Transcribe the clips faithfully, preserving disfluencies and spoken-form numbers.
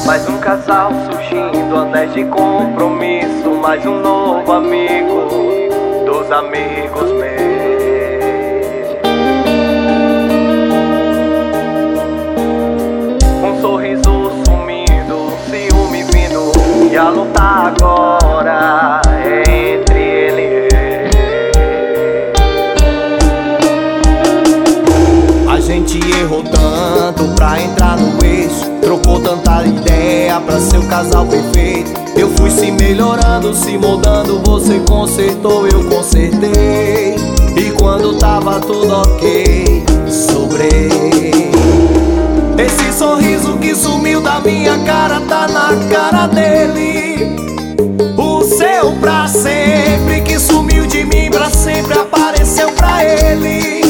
Mais um casal surgindo, anéis de compromisso. Mais um novo amigo dos amigos meus. Um sorriso sumindo, um ciúme vindo, e a luta agora é entre ele e eu. A gente errou tanto pra entrar no eixo, trocou tanta ideia pra ser o casal perfeito. Eu fui se melhorando, se moldando, você consertou, eu consertei. E quando tava tudo ok, sobrei. Esse sorriso que sumiu da minha cara tá na cara dele. O seu pra sempre que sumiu de mim pra sempre apareceu pra ele.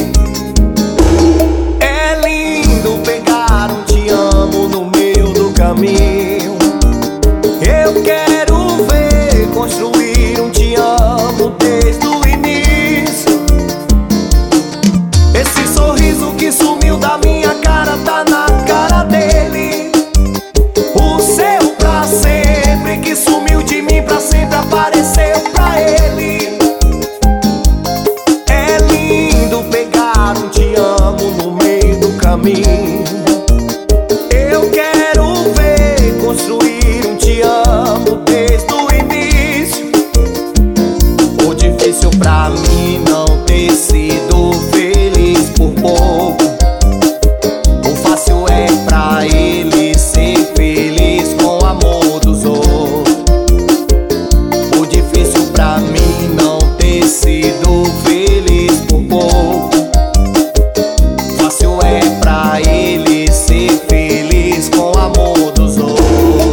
É lindo pegar um te amo no meio do caminho. Eu quero ver construir um te amo desde o início. Esse sorriso que sumiu da minha cara tá na cara dele. O seu pra sempre que sumiu de mim pra sempre apareceu pra ele. É lindo pegar um te amo no meio do caminho. Eu quero ver construir um te amo desde o início. O difícil pra mim não ter sido feliz por pouco. O fácil é pra ele ser feliz com o amor dos outros. O difícil pra mim não ter sido feliz por pouco. Fácil é pra ele ser feliz com o amor dos outros.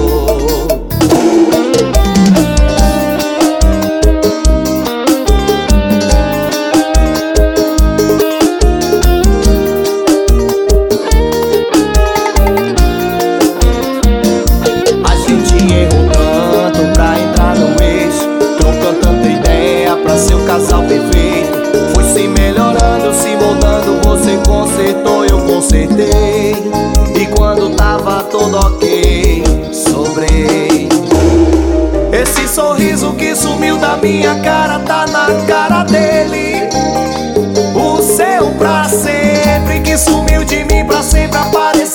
A gente errou tanto pra entrar no eixo, trocou tanta ideia pra ser um casal perfeito. Foi se melhorando, se moldando, você consertou, eu consertei. E quando tava tudo ok, sobrei. Esse sorriso que sumiu da minha cara tá na cara dele. O seu pra sempre que sumiu de mim pra sempre apareceu